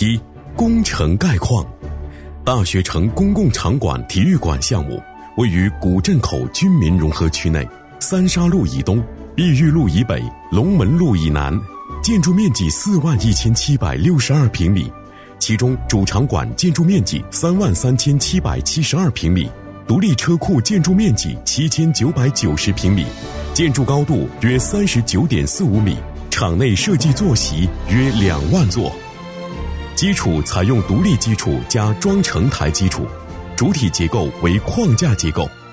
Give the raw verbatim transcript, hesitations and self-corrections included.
一、工程概况。大学城公共场馆体育馆项目位于古镇口居民融合区内，三沙路以东、碧玉路以北、龙门路以南，建筑面积四万一千七百六十二平米，其中主场馆建筑面积三万三千七百七十二平米，独立车库建筑面积七千九百九十平米，建筑高度约三十九点四五米，场内设计坐席约两万座。基础采用独立基础加装承台基础，主体结构为框架结构。